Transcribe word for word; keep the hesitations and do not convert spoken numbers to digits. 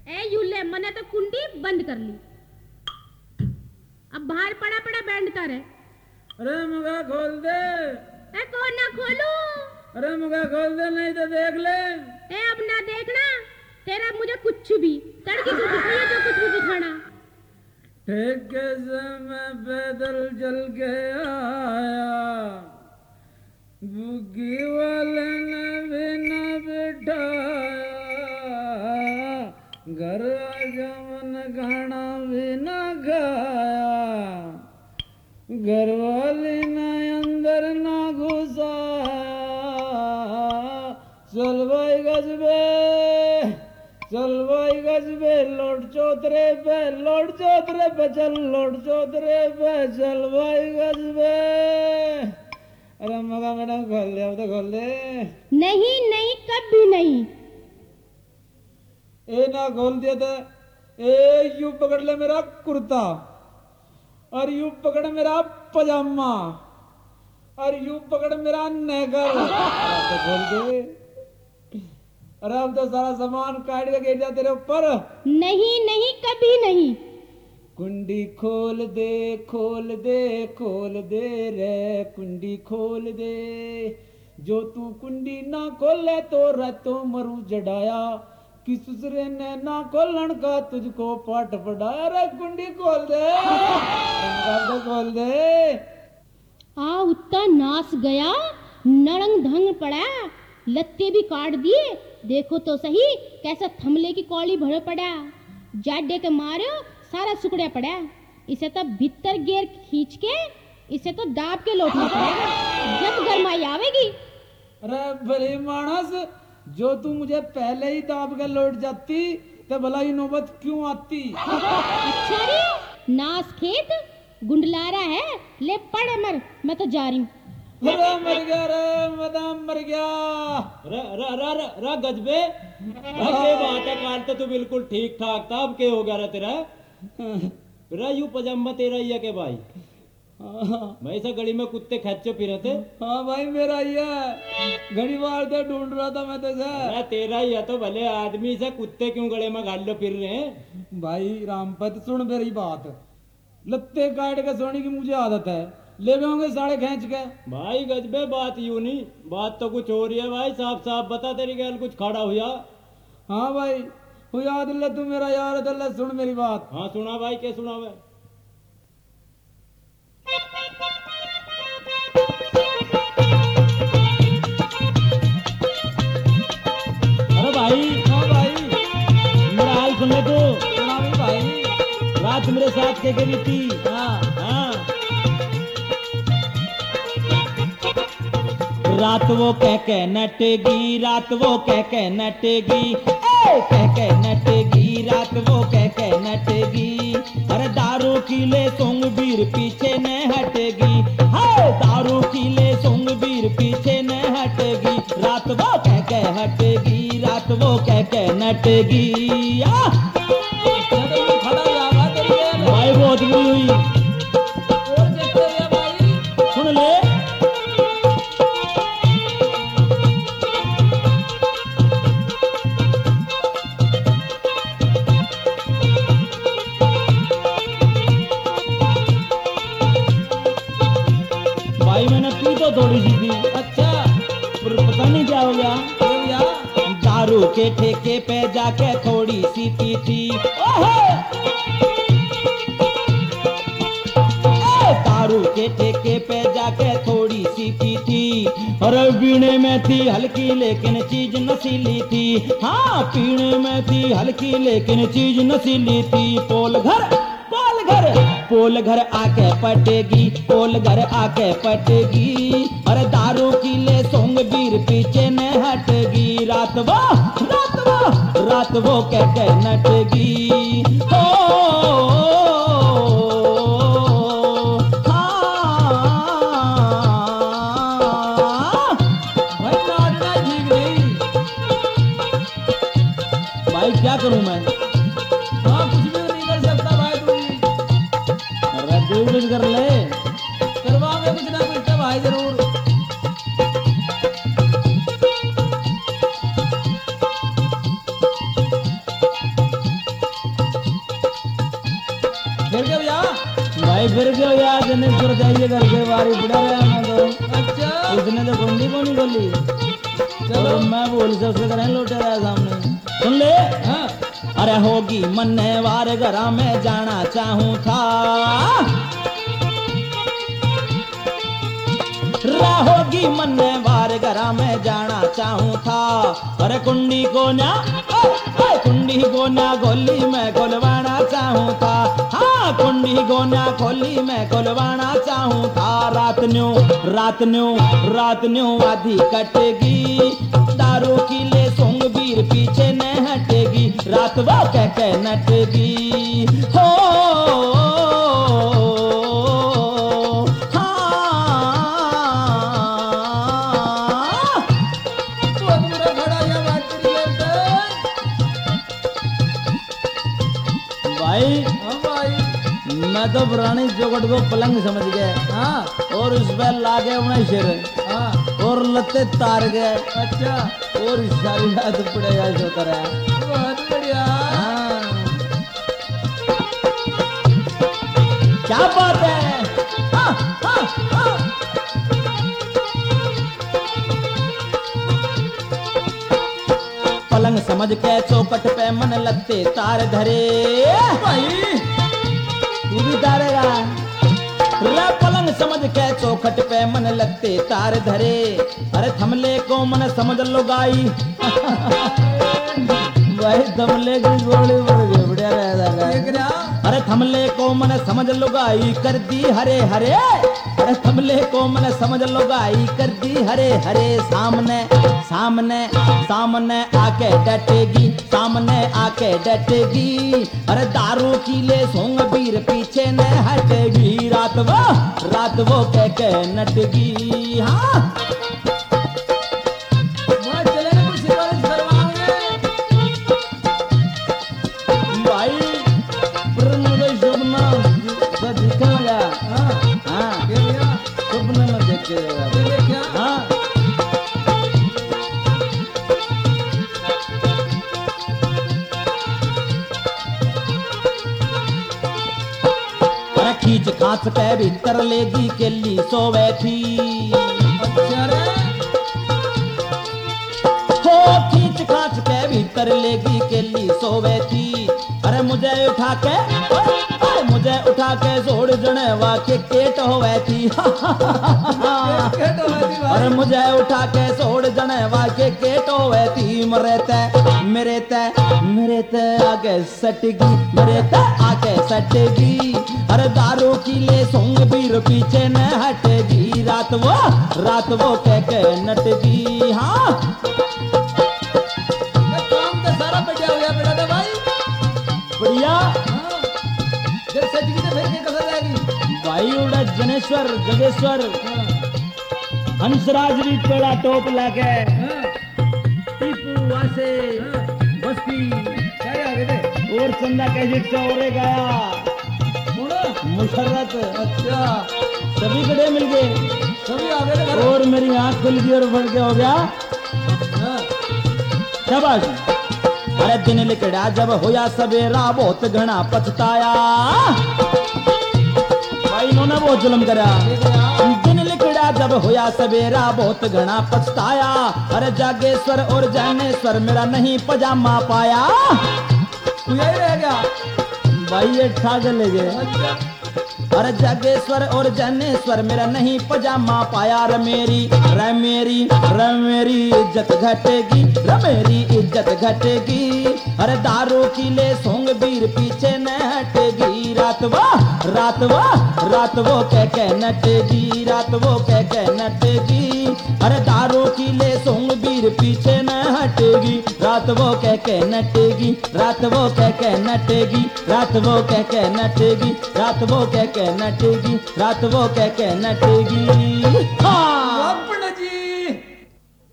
ए Yule मैंने तो कुंडी बंद कर ली, अब बाहर पड़ा पड़ा बैंडता रहे। अरे मुगा खोल दे। ए कौन ना खोलू? अरे मुगा खोल दे नहीं तो देख ले। ए अब ना देखना तेरा मुझे कुछ भी तड़की से दिखाइए जो कुछ भी दिखाना। ठेके से मैं पैदल चल के आया, बुग्गी वाले ने भी न बिठाया, घर आगमन खाना भी न खाया, घर वाली ने अंदर न घुसाया। चल भाई गजबे, चल भाई गजबे, लौट चौतरे पे, लौट चौतरे पे चल, लौट चौतरे पे चल भाई गजबे। अरे मगा मैडम खोल दे, अब तो खोल दे। नहीं नहीं कभी नहीं। ए ना खोल दिया था। ए यू पकड़ ले मेरा कुर्ता, और यू पकड़ मेरा पजामा, और यू पकड़ मेरा नेकर। तो खोल दे। अरे अब तो सारा सामान काट के गिर जा तेरे ऊपर। नहीं नहीं कभी नहीं। कुंडी खोल दे, खोल दे, खोल दे रे, कुंडी खोल दे। जो तू कुंडी ना खोले तो रातों मरू जड़ाया, किस दूसरे ने ना खोलन का तुझको पाठ पढ़ाया। रे कुंडी खोल दे, तो खोल दे। आ उत्ता नास गया, नरंग धंग पड़ा, लत्ते भी काट दिए, देखो तो सही कैसा थमले की कौड़ी भरो पड़ा, जाडे के मारे सारा सुकड़िया पड़ा। इसे तो भीतर गेर खींच के इसे तो दाब के लौटना पड़ेगा, जब गरमाई आवेगी। अरे भले मानस, जो तू मुझे पहले ही दाब के लौट जाती तो भला ही नौबत क्यों आती। अच्छा रे नास खेत गुंडलारा है, ले पड़ मर, मैं तो जा रही हूँ। अरे मर गया रे, मदाम मर गया। रे रे रे रे गजबे, ये बात है, काल तो तू बिल्कुल ठीक ठाक था, अब क्या हो गया रे तेरा? रे यू पजामा तेरा ही है के भाई? मैं ऐसा गली में कुत्ते खेचो फिरे थे। हाँ भाई मेरा ही है, घड़ी बार से ढूंढ रहा था मैं तो सर। तेरा ही है तो भले आदमी से कुत्ते क्यों गले में गाल लो फिर रहे हैं? भाई रामपत सुन मेरी बात, लत्ते काट के सोने की मुझे आदत है, ले गए होंगे साढ़े खींच के। भाई गजबे बात यूं नहीं, बात तो कुछ हो रही है भाई, साफ साफ बता तेरी गैल कुछ खड़ा हुआ। हाँ भाई हो याद ले, तू मेरा यार दल्ला, सुन मेरी बात। हाँ सुना भाई, क्या सुना मैं? अरे भाई, हाँ भाई मेरा हाल सुन ले तू। सुना भी भाई। रात मेरे साथ के गई थी। हाँ हाँ रात वो कह के नटेगी, रात वो कह के नटेगी, ए कह के नटेगी, रात वो कह के नटेगी। अरे दारू की ले सोंग बीर पीछे न हटेगी, हाय दारू की ले सोंग बीर पीछे न हटेगी। रात वो कह के हटेगी, रात वो कह के नटेगी। आ भाई बहुत बुरी हुई, सुन ले। भाई मैंने पी तो थोड़ी सी थी। अच्छा पर पता नहीं क्या हो गया। भैया दारू के ठेके पे जाके थोड़ी सी पी थी। ओहो दारू के ठेके पे जाके थोड़ी सी पी थी, और पीने में थी हल्की लेकिन चीज नशीली थी। हाँ पीने में थी हल्की लेकिन चीज नशीली थी। पोल घर पोल घर पोल घर आके पटेगी, पोल घर आके पटेगी। अरे दारू की ले सोंग बीर पीछे न हटेगी। रात वो रात वो रात वो कह के नटेगी। ओ क्या करूं मैं? हाँ कुछ भी नहीं कर सकता भाई तू। अरे तू कुछ कर ले, करवाओगे कुछ ना कुछ तो भाई जरूर। भाई फिर क्यों याद नहीं कर जाइए घर के बारी बुढ़ा रहा मैं तो अच्छा उसने तो कुंडी को नहीं खोली चलो मैं बोल से उसके करें लौटे रहा सामने सुन ले हाँ अरे होगी मन्ने वार घरा में जाना चाहूं था रहोगी मन्ने वार घरा में जाना चाहूं था अरे कुंडी को ना कुंडी को ना गोली में खोलवाना चाहूं था हाँ कुंडी को ना खोली में खोलवाना चाहूं था रात न्यू रात न्यू रात न्यू आधी कटेगी दारू की ले सोंग बीर पीछे न हटेगी रात वो कह के नटेगी हो मैं तो पुरानी चौकट को पलंग समझ गए हाँ और उस पर लागे उन्हें सिर हाँ और लत्ते तार गए अच्छा और सारी रात पड़ेगा सोता रहा बहुत बढ़िया हाँ। क्या बात है हाँ, हाँ, हाँ। पलंग समझ के चौकट पे मन लत्ते तार धरे भाई तू भी तारेगा रे पलंग समझ के चौखट पे मन लगते तार धरे अरे थमले को मन समझ लो गाई भाई थमले की गोली बढ़ गई बढ़िया रहेगा अरे थमले को मन समझ लो गाई कर दी हरे हरे अरे थमले को मन समझ लो गाई कर दी हरे हरे सामने सामने सामने आके डटेगी सामने आके डटेगी अरे दारू की ले सोंग बीर पीछे न हटेगी रात वो रात वो कह के नटगी हाँ भाई पर मुझे सपना सब दिखा गया हाँ सपने में देख के हाँ खींच खाच के भीतर लेगी केली सोवे थी हो खींच खाच के भीतर लेगी केली सोवे थी अरे मुझे उठा के अरे मुझे उठा के जोड़ जने वाके केट होवे थी अरे मुझे उठा के जोड़ जने वाके केट होवे थी मरे ते मेरे ते मेरे ते आगे सटगी मेरे ते आगे सटगी अरे दारू की ले सोंग बीर पीछे न हटेगी रात वो रात वो कह के नटगी हाँ काम तो सारा बढ़िया हो गया बेटा तो भाई बढ़िया हाँ जब सटगी तो फिर क्या कसर जाएगी भाई उड़ा जनेश्वर जगेश्वर हंसराज भी पेड़ा टोप लाके टीपू वासे बस्ती क्या आगे थे और चंदा कैसेट से और गाया मुशर्रत अच्छा सभी कड़े मिल गए सभी आगे थे और मेरी आंख खुल गई और बढ़ के हो गया शाबाश अरे दिन लिकड़ा जब होया सवेरा बहुत घना पछताया भाई इन्होंने बहुत जुल्म करा दिन लिकड़ा जब होया सवेरा बहुत घना पछताया अरे जागेश्वर और जानेश्वर मेरा नहीं पजामा पाया तू यही रह गया भाई ये ठाक ले गए अरे जागेश्वर और जानेश्वर मेरा नहीं पजामा पाया रे मेरी रे मेरी रे मेरी इज्जत घटेगी रे मेरी इज्जत घटेगी अरे दारू की ले सोंग बीर पीछे न हटेगी रात वो रात वो रात वो कह के नटेगी रात वो कह के नटेगी अरे दारू की ले सोंग बीर पीछे न हटेगी रात वो कह के नटेगी रात वो कह के नटेगी रात वो कह के नटेगी रात वो कह के नटेगी रात वो कह के नटेगी हाँ